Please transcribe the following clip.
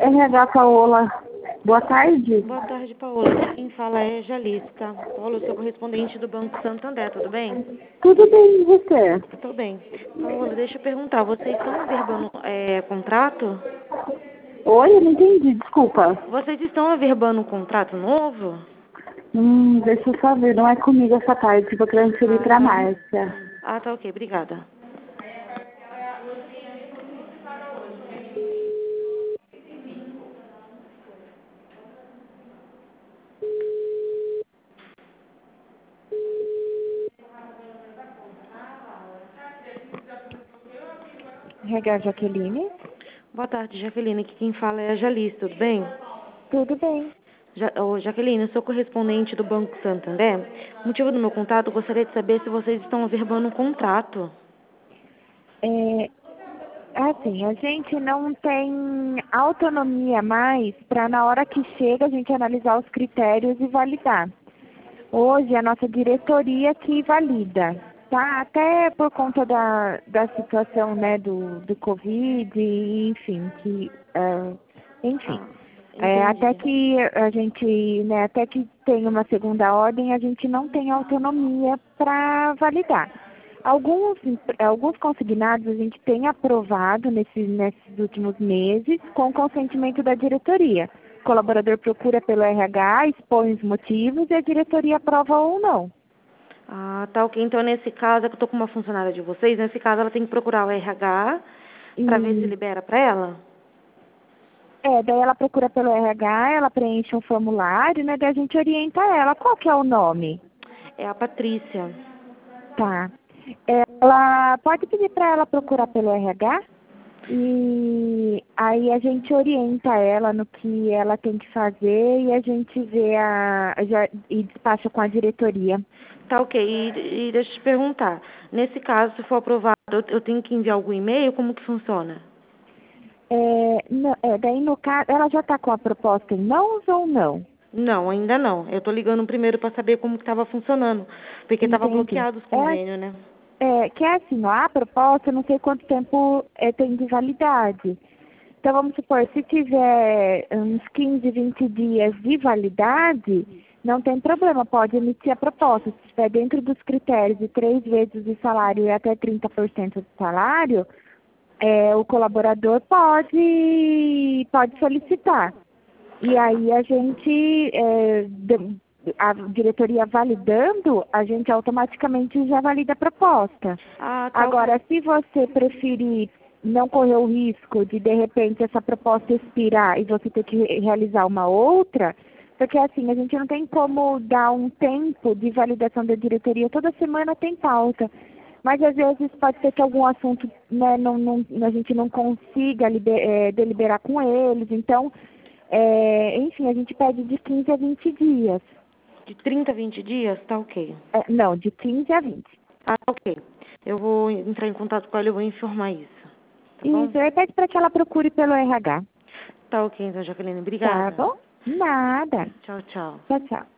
RH Paola, boa tarde. Boa tarde, Paola. Aqui quem fala é Jalice, tá? Paola, eu sou correspondente do Banco Santander, tudo bem? Tudo bem, e você? Tô bem. Paola, deixa eu perguntar, vocês estão averbando contrato? Oi, eu não entendi, desculpa. Vocês estão averbando um contrato novo? Deixa eu só ver, não é comigo essa parte, vou transferir Ah, pra tá. Márcia. Ah, tá, ok, obrigada. RH Jaqueline? Boa tarde, Jaqueline. Aqui quem fala é a Jalice, tudo bem? Tudo bem. Jaqueline, eu sou correspondente do Banco Santander. O motivo do meu contato, eu gostaria de saber se vocês estão averbando um contrato. Assim, a gente não tem autonomia mais para na hora que chega a gente analisar os critérios e validar. Hoje é a nossa diretoria que valida, tá? Até por conta da situação, né, do Covid, enfim, enfim. Ah, Até entendi. que a gente, né, até que tenha uma segunda ordem, a gente não tem autonomia para validar. Alguns consignados a gente tem aprovado nesses últimos meses com consentimento da diretoria. O colaborador procura pelo RH, expõe os motivos e a diretoria aprova ou não. Ah, tá, ok. Então, nesse caso, é que eu tô com uma funcionária de vocês, nesse caso ela tem que procurar o RH para ver se E libera para ela? daí ela procura pelo RH, ela preenche um formulário, né? Daí a gente orienta ela. Qual que é o nome? É a Patrícia. Tá. Ela pode pedir para ela procurar pelo RH e aí a gente orienta ela no que ela tem que fazer e a gente vê e despacha com a diretoria. Tá, ok. E deixa eu te perguntar, nesse caso, se for aprovado, eu tenho que enviar algum e-mail? Como que funciona? Daí no caso, ela já está com a proposta em mãos ou não? Não, ainda não. Eu tô ligando primeiro para saber como que estava funcionando, porque estava Entendi. bloqueado os convênios, né? Que é assim, ó, a proposta, eu não sei quanto tempo tem de validade. Então, vamos supor, se tiver uns 15, 20 dias de validade, não tem problema, pode emitir a proposta. Se estiver dentro dos critérios de 3 vezes o salário e até 30% do salário, o colaborador pode solicitar. E aí a diretoria validando, a gente automaticamente já valida a proposta. Ah, tá, ok. Agora, se você preferir não correr o risco de repente, essa proposta expirar e você ter que realizar uma outra, porque assim, a gente não tem como dar um tempo de validação da diretoria, toda semana tem pauta. Mas às vezes pode ser que algum assunto, né, a gente não consiga deliberar com eles, então enfim, a gente pede de 15 a 20 dias. De 30 a 20 dias? Tá, ok. Não, de 15 a 20. Ah, ok. Eu vou entrar em contato com ela e vou informar isso. Tá bom? Isso, aí pede para que ela procure pelo RH. Tá, ok, então, Jaqueline. Tá Obrigada. bom? Nada. Tchau, tchau. Tchau, tchau.